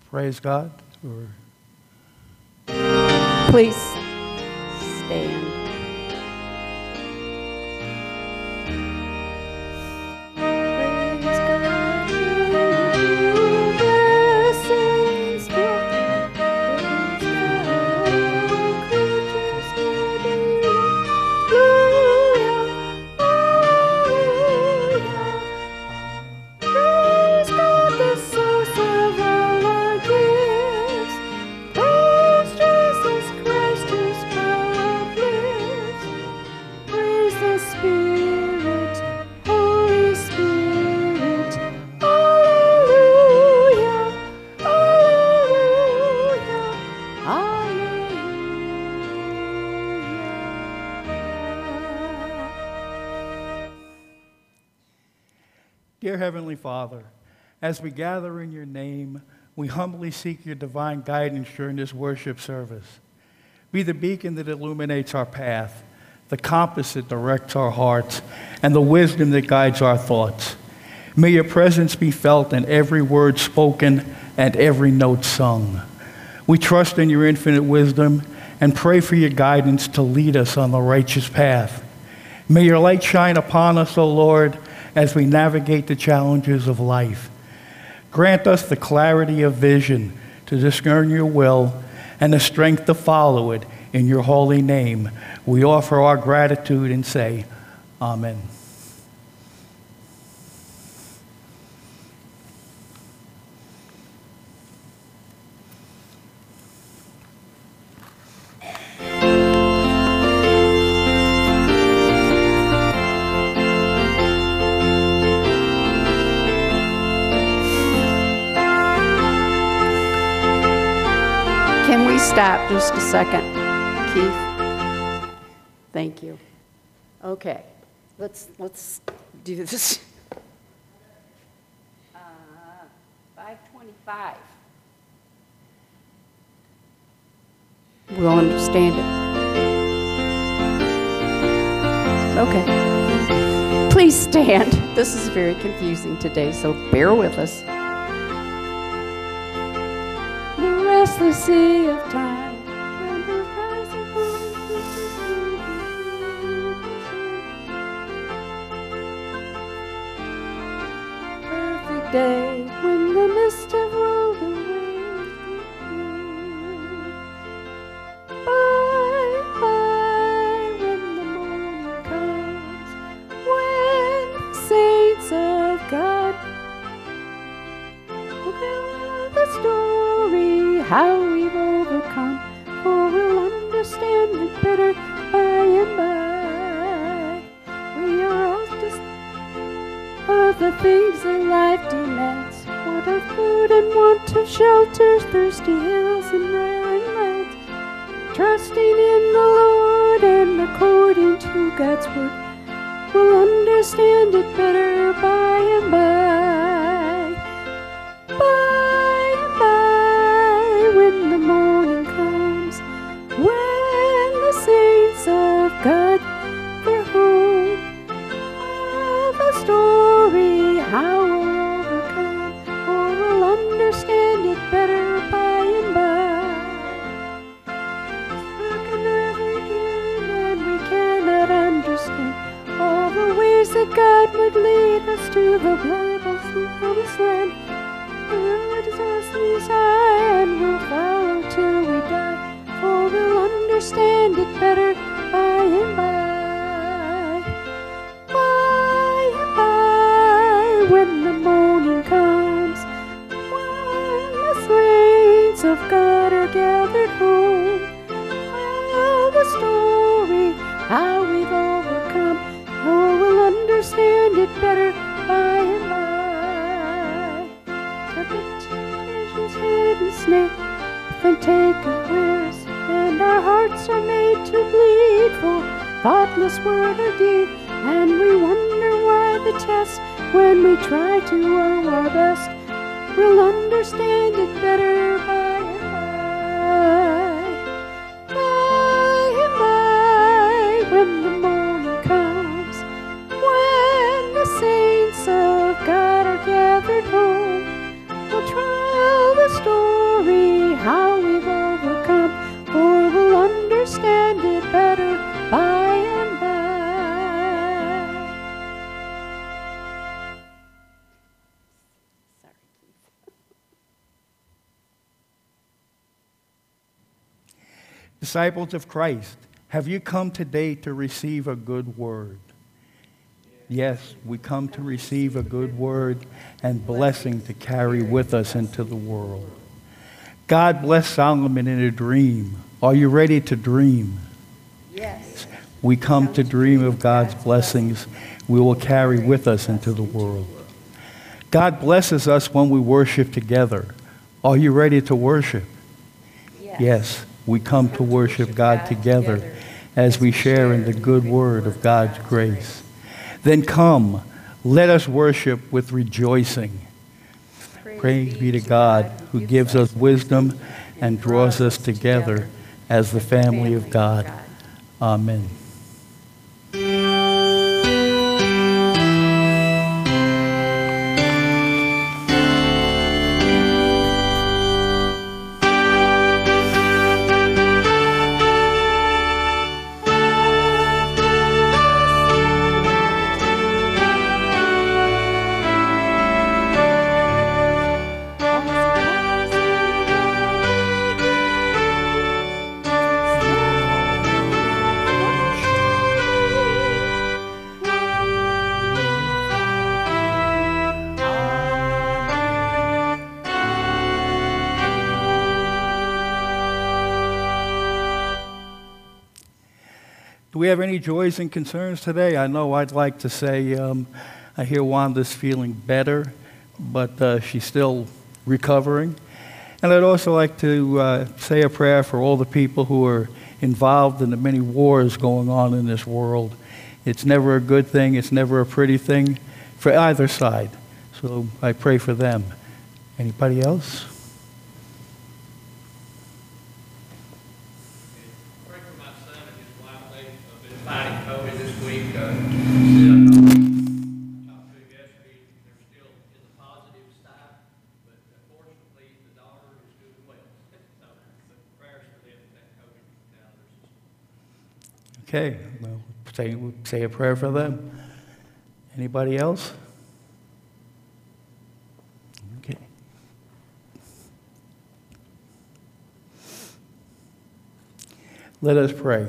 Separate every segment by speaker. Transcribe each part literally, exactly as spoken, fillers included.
Speaker 1: Praise God. Or
Speaker 2: Please stand. Praise God. Blessings for praise God. Creatures Hallelujah. Praise God, the source of all our gifts. Praise Jesus Christ, whose power lives. Praise the Spirit, Holy Spirit. Hallelujah, hallelujah, hallelujah.
Speaker 1: Dear Heavenly Father, as we gather in your name, we humbly seek your divine guidance during this worship service. Be the beacon that illuminates our path, the compass that directs our hearts, and the wisdom that guides our thoughts. May your presence be felt in every word spoken and every note sung. We trust in your infinite wisdom and pray for your guidance to lead us on the righteous path. May your light shine upon us, O Lord, as we navigate the challenges of life. Grant us the clarity of vision to discern your will and the strength to follow it. In your holy name, we offer our gratitude and say, Amen.
Speaker 2: Can we stop just a second, Keith? Thank you. Okay, let's let's do this. Uh, five twenty-five. We'll understand it. Okay. Please stand. This is very confusing today, so bear with us. The sea of time, perfect day when the mist have rolled away. Bye, bye, when the morning comes, when the saints of God will tell the story how we've overcome, for we'll understand it better by and by. We are all just of the things that life demands, want of food and want of shelter, thirsty hills and barren lands. Trusting in the Lord and according to God's word, we'll understand it better by and by. By and by, when the morning comes, when the saints of God they're home, tell the story how we'll overcome, for we'll understand it better by and by. Spoken ever again, and we cannot understand all the ways that God would lead us to the promised land. The road is vastly high, and we'll follow till we die, for we'll understand it better by and by. By and by, when the morning comes, when the saints of God are gathered home, tell the story how we've overcome, for we'll understand it better by and by. Temptation's hidden snare, and take unawares, and our hearts are made to bleed for thoughtless word or deed, and we wonder why the test when we try to owe our best. We'll understand it better by and by. By and by, when the morning comes, when the saints of God are gathered home, we'll tell the story
Speaker 1: Disciples of Christ, have you come today to receive a good word? Yes, we come to receive a good word and blessing to carry with us into the world. God blessed Solomon in a dream. Are you ready to dream?
Speaker 2: Yes.
Speaker 1: We come to dream of God's blessings we will carry with us into the world. God blesses us when we worship together. Are you ready to worship?
Speaker 2: Yes.
Speaker 1: Yes, we come to worship God together as we share in the good word of God's grace. Then come, let us worship with rejoicing. Praise be to God who gives us wisdom and draws us together as the family of God. Amen. Do we have any joys and concerns today? I know I'd like to say um, I hear Wanda's feeling better, but uh, she's still recovering. And I'd also like to uh, say a prayer for all the people who are involved in the many wars going on in this world. It's never a good thing. It's never a pretty thing for either side. So I pray for them. Anybody else?
Speaker 3: Fighting COVID this week. Uh, I talked to him yesterday. They're still in the positive side, but unfortunately, the daughter is doing well. So, but prayers for them that COVID down their system.
Speaker 1: Okay, well, say, say a prayer for them. Anybody else? Okay. Let us pray.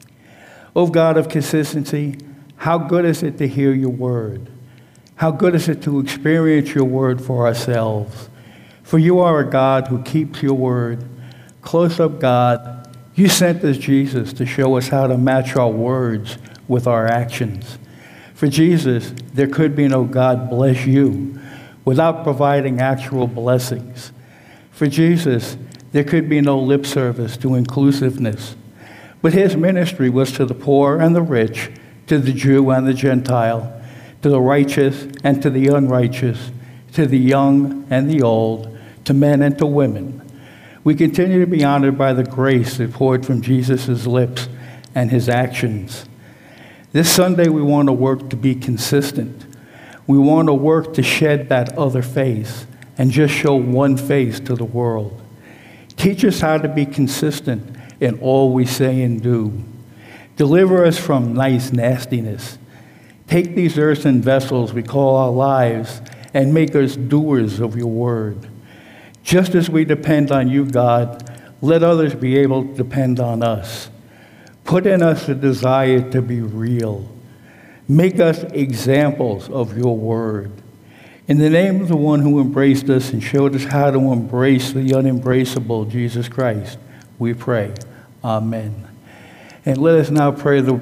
Speaker 1: O God of consistency, how good is it to hear your word? How good is it to experience your word for ourselves? For you are a God who keeps your word. Close up, God, you sent us Jesus to show us how to match our words with our actions. For Jesus, there could be no God bless you without providing actual blessings. For Jesus, there could be no lip service to inclusiveness. But his ministry was to the poor and the rich, to the Jew and the Gentile, to the righteous and to the unrighteous, to the young and the old, to men and to women. We continue to be honored by the grace that poured from Jesus' lips and his actions. This Sunday, we want to work to be consistent. We want to work to shed that other face and just show one face to the world. Teach us how to be consistent in all we say and do. Deliver us from nice nastiness. Take these earthen vessels we call our lives and make us doers of your word. Just as we depend on you, God, let others be able to depend on us. Put in us a desire to be real. Make us examples of your word. In the name of the one who embraced us and showed us how to embrace the unembraceable, Jesus Christ, we pray. Amen. And let us now pray the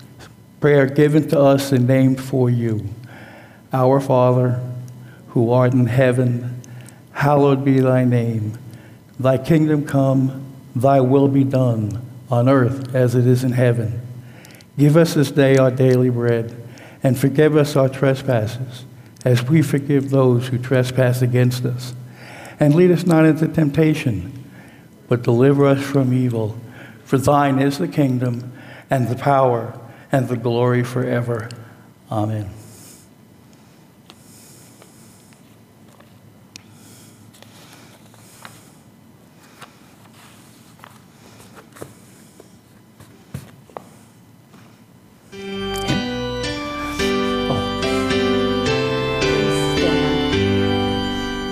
Speaker 1: prayer given to us and named for you. Our Father, who art in heaven, hallowed be thy name. Thy kingdom come, thy will be done, on earth as it is in heaven. Give us this day our daily bread, and forgive us our trespasses, as we forgive those who trespass against us. And lead us not into temptation, but deliver us from evil. For thine is the kingdom, and the power, and the glory forever. Amen.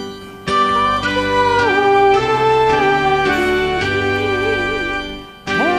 Speaker 2: Please stand.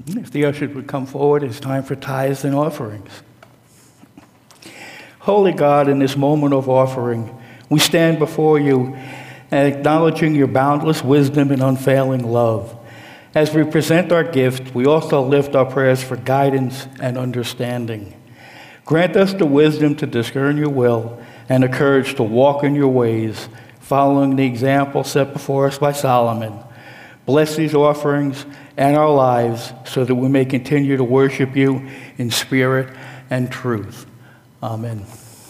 Speaker 1: If the ushers would come forward, it's time for tithes and offerings. Holy God, in this moment of offering, we stand before you acknowledging your boundless wisdom and unfailing love. As we present our gift, we also lift our prayers for guidance and understanding. Grant us the wisdom to discern your will and the courage to walk in your ways, following the example set before us by Solomon. Bless these offerings and our lives so that we may continue to worship you in spirit and truth. Amen.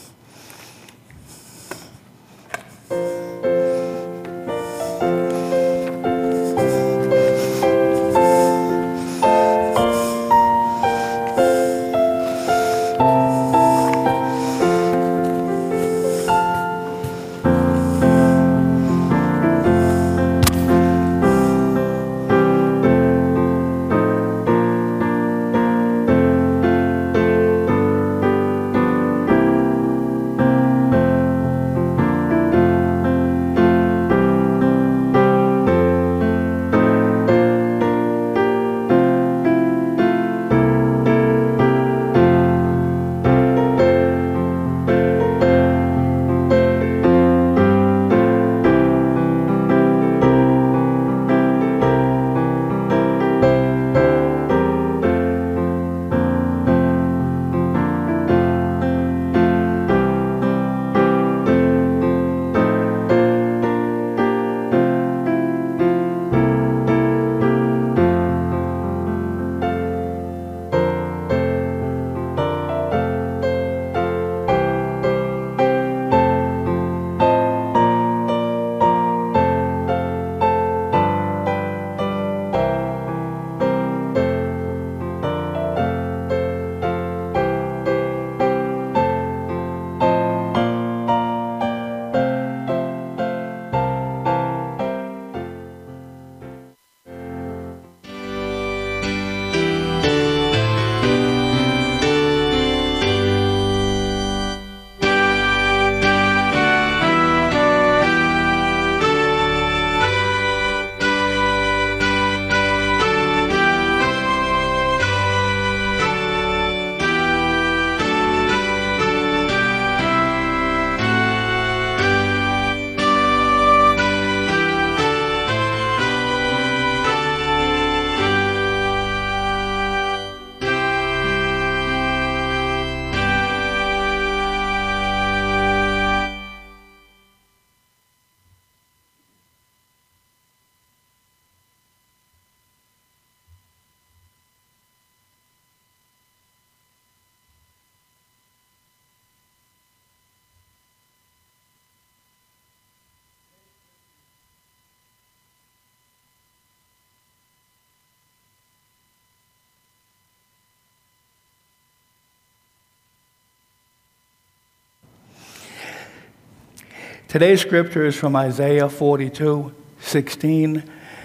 Speaker 1: Today's scripture is from Isaiah forty-two, sixteen,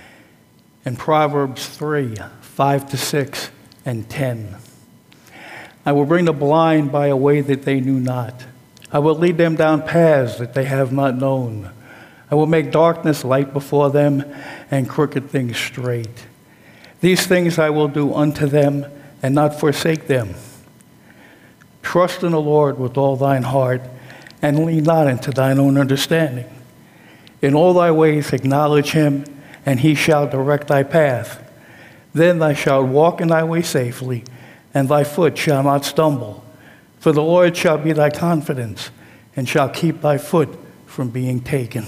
Speaker 1: and Proverbs three, five to six, and ten. I will bring the blind by a way that they knew not. I will lead them down paths that they have not known. I will make darkness light before them and crooked things straight. These things I will do unto them and not forsake them. Trust in the Lord with all thine heart, and lean not into thine own understanding. In all thy ways acknowledge him, and he shall direct thy path. Then thou shalt walk in thy way safely, and thy foot shall not stumble. For the Lord shall be thy confidence, and shall keep thy foot from being taken.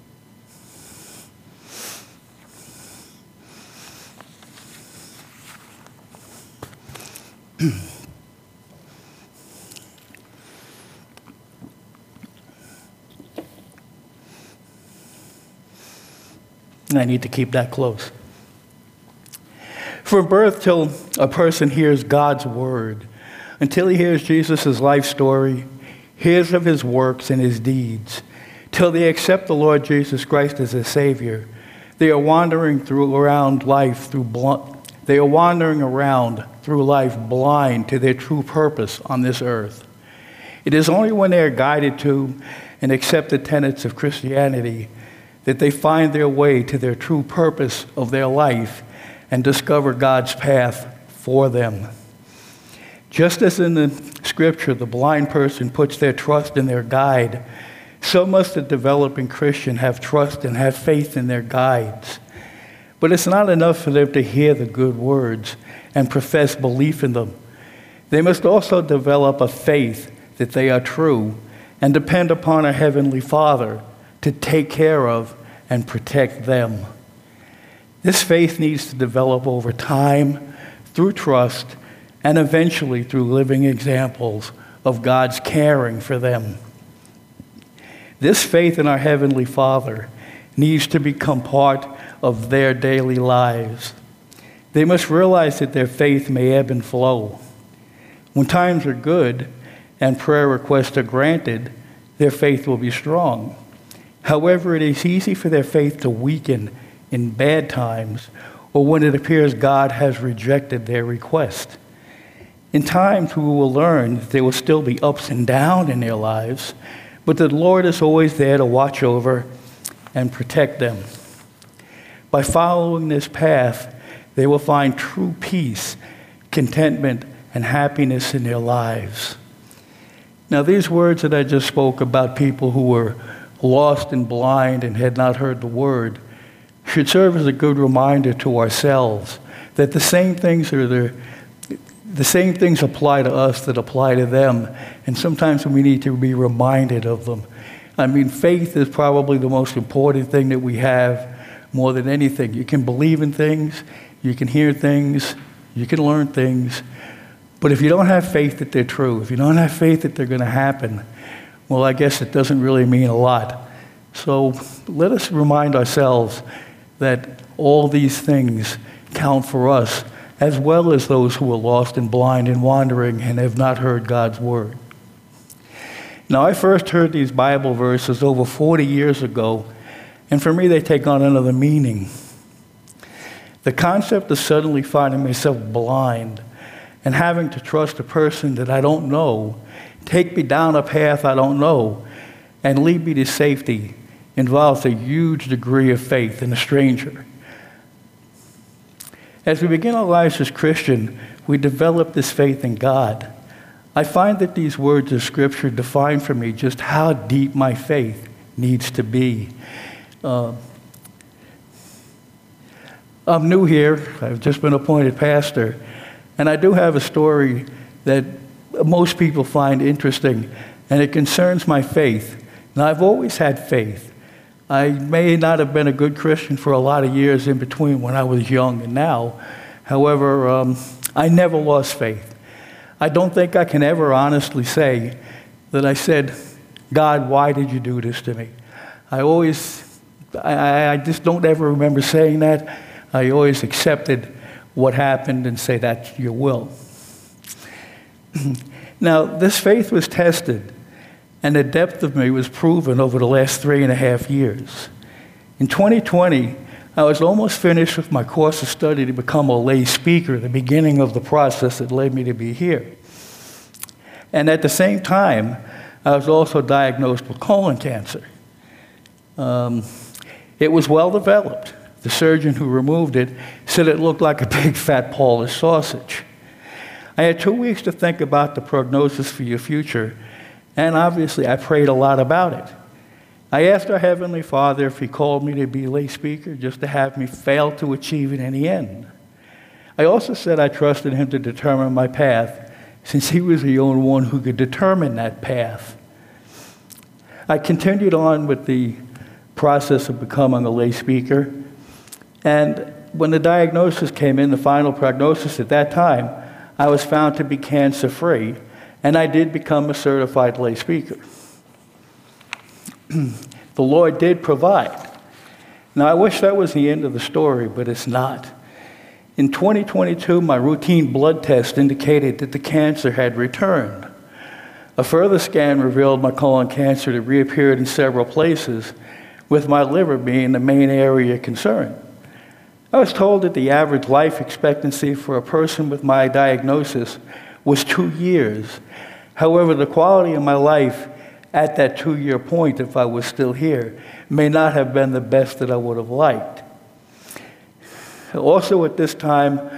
Speaker 1: And I need to keep that close. From birth till a person hears God's word, until he hears Jesus' life story, hears of his works and his deeds, till they accept the Lord Jesus Christ as their Savior, they are wandering through around life through bl- they are wandering around through life blind to their true purpose on this earth. It is only when they are guided to and accept the tenets of Christianity that they find their way to their true purpose of their life and discover God's path for them. Just as in the scripture, the blind person puts their trust in their guide, so must the developing Christian have trust and have faith in their guides. But it's not enough for them to hear the good words and profess belief in them. They must also develop a faith that they are true and depend upon a Heavenly Father to take care of and protect them. This faith needs to develop over time through trust and eventually through living examples of God's caring for them. This faith in our Heavenly Father needs to become part of their daily lives. They must realize that their faith may ebb and flow. When times are good and prayer requests are granted, their faith will be strong. However, it is easy for their faith to weaken in bad times or when it appears God has rejected their request. In times, we will learn that there will still be ups and downs in their lives, but the Lord is always there to watch over and protect them. By following this path, they will find true peace, contentment, and happiness in their lives. Now, these words that I just spoke about people who were lost and blind and had not heard the word should serve as a good reminder to ourselves that the same things are there. The same things apply to us that apply to them, and sometimes we need to be reminded of them. I mean, faith is probably the most important thing that we have more than anything. You can believe in things, you can hear things, you can learn things, but if you don't have faith that they're true, if you don't have faith that they're going to happen, well, I guess it doesn't really mean a lot. So let us remind ourselves that all these things count for us, as well as those who are lost and blind and wandering and have not heard God's word. Now, I first heard these Bible verses over forty years ago, and for me they take on another meaning. The concept of suddenly finding myself blind and having to trust a person that I don't know, take me down a path I don't know, and lead me to safety involves a huge degree of faith in a stranger. As we begin our lives as Christian, we develop this faith in God. I find that these words of Scripture define for me just how deep my faith needs to be. Uh, I'm new here. I've just been appointed pastor. And I do have a story that most people find interesting, and it concerns my faith. Now, I've always had faith. I may not have been a good Christian for a lot of years in between when I was young and now. However, um, I never lost faith. I don't think I can ever honestly say that I said, God, why did you do this to me? I always, I, I just don't ever remember saying that. I always accepted what happened and say, that's your will. Now, this faith was tested, and the depth of me was proven over the last three and a half years. In twenty twenty, I was almost finished with my course of study to become a lay speaker, the beginning of the process that led me to be here. And at the same time, I was also diagnosed with colon cancer. Um, it was well developed. The surgeon who removed it said it looked like a big fat Polish sausage. I had two weeks to think about the prognosis for your future, and obviously I prayed a lot about it. I asked our Heavenly Father if He called me to be lay speaker just to have me fail to achieve it in the end. I also said I trusted Him to determine my path, since He was the only one who could determine that path. I continued on with the process of becoming a lay speaker, and when the diagnosis came in, the final prognosis at that time, I was found to be cancer-free, and I did become a certified lay speaker. The Lord did provide. Now, I wish that was the end of the story, but it's not. In twenty twenty-two, my routine blood test indicated that the cancer had returned. A further scan revealed my colon cancer had reappeared in several places, with my liver being the main area of concern. I was told that the average life expectancy for a person with my diagnosis was two years. However, the quality of my life at that two-year point, if I was still here, may not have been the best that I would have liked. Also at this time,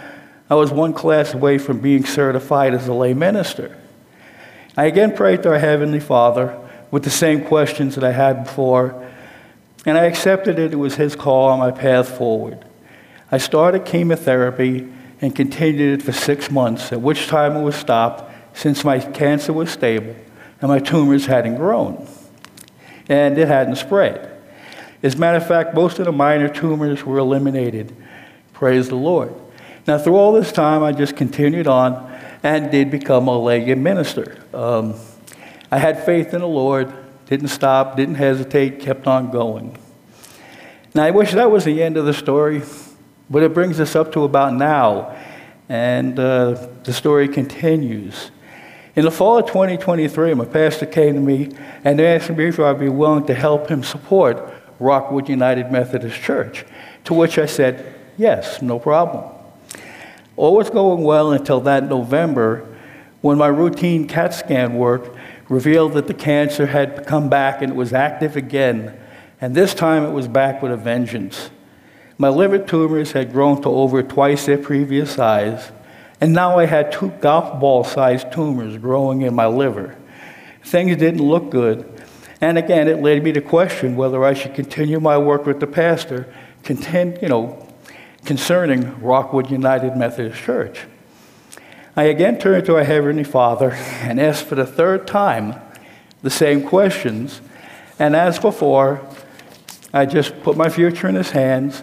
Speaker 1: I was one class away from being certified as a lay minister. I again prayed to our Heavenly Father with the same questions that I had before, and I accepted it. It was His call on my path forward. I started chemotherapy and continued it for six months, at which time it was stopped since my cancer was stable and my tumors hadn't grown and it hadn't spread. As a matter of fact, most of the minor tumors were eliminated. Praise the Lord. Now, through all this time, I just continued on and did become a lay minister. Um, I had faith in the Lord, didn't stop, didn't hesitate, kept on going. Now, I wish that was the end of the story, but it brings us up to about now, and uh, the story continues. In the fall of twenty twenty-three, my pastor came to me and asked me if I'd be willing to help him support Rockwood United Methodist Church, to which I said, yes, no problem. All was going well until that November, when my routine CAT scan work revealed that the cancer had come back and it was active again, and this time it was back with a vengeance. My liver tumors had grown to over twice their previous size, and now I had two golf ball-sized tumors growing in my liver. Things didn't look good, and again, it led me to question whether I should continue my work with the pastor, contend, you know, concerning Rockwood United Methodist Church. I again turned to our Heavenly Father and asked for the third time the same questions, and as before, I just put my future in His hands,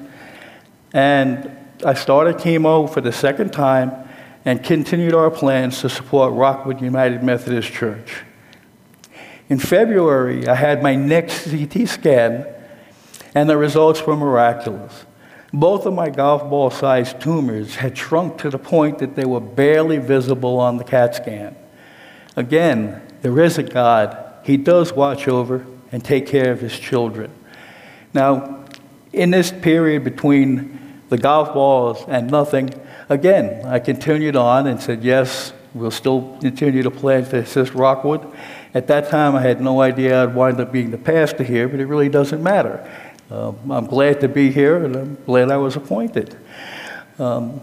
Speaker 1: and I started chemo for the second time and continued our plans to support Rockwood United Methodist Church. In February, I had my next C T scan, and the results were miraculous. Both of my golf ball-sized tumors had shrunk to the point that they were barely visible on the CAT scan. Again, there is a God. He does watch over and take care of His children. Now, in this period between the golf balls and nothing, again, I continued on and said, yes, we'll still continue to plan to assist Rockwood. At that time, I had no idea I'd wind up being the pastor here, but it really doesn't matter. Uh, I'm glad to be here, and I'm glad I was appointed. Um,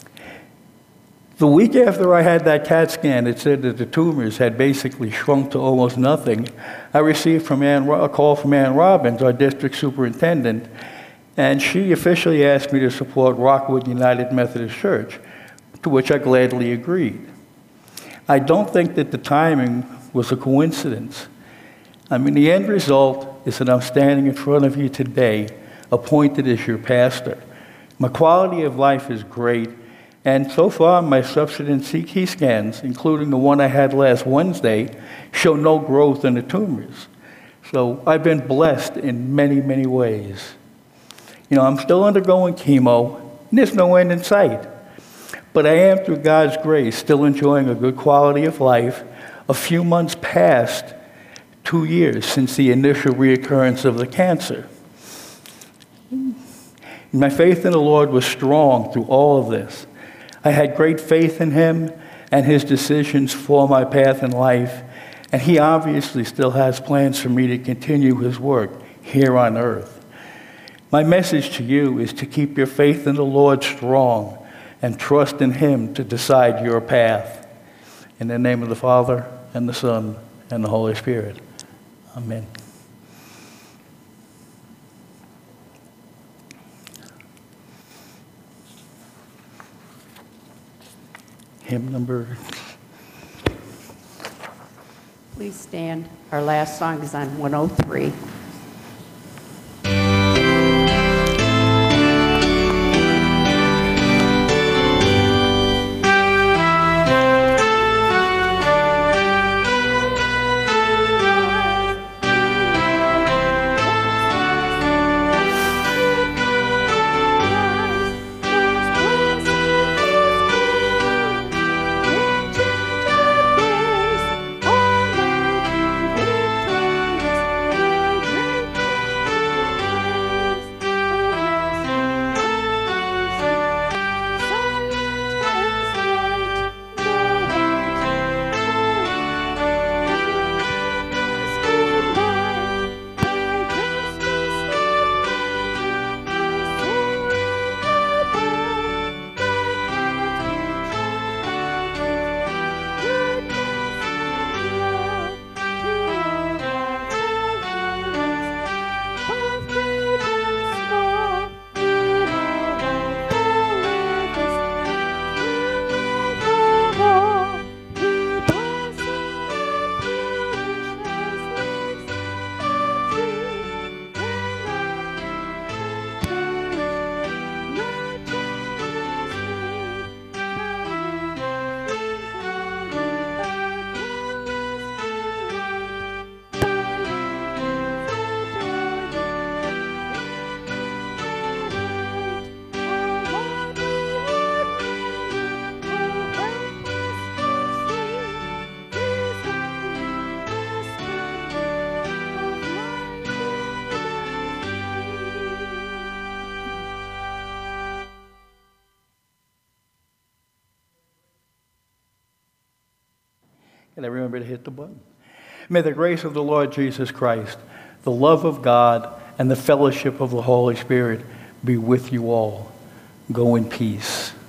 Speaker 1: the week after I had that CAT scan, it said that the tumors had basically shrunk to almost nothing. I received from Ann, a call from Ann Robbins, our district superintendent, and she officially asked me to support Rockwood United Methodist Church, to which I gladly agreed. I don't think that the timing was a coincidence. I mean, the end result is that I'm standing in front of you today, appointed as your pastor. My quality of life is great, and so far my subsequent C T scans, including the one I had last Wednesday, show no growth in the tumors. So I've been blessed in many, many ways. You know, I'm still undergoing chemo, and there's no end in sight. But I am, through God's grace, still enjoying a good quality of life, a few months past two years since the initial reoccurrence of the cancer. My faith in the Lord was strong through all of this. I had great faith in Him and His decisions for my path in life, and He obviously still has plans for me to continue His work here on earth. My message to you is to keep your faith in the Lord strong and trust in Him to decide your path. In the name of the Father, and the Son, and the Holy Spirit. Amen. Hymn number.
Speaker 4: Please stand. Our last song is on one oh three.
Speaker 2: All my
Speaker 1: And I remember to hit the button. May the grace of the Lord Jesus Christ, the love of God, and the fellowship of the Holy Spirit be with you all. Go in peace.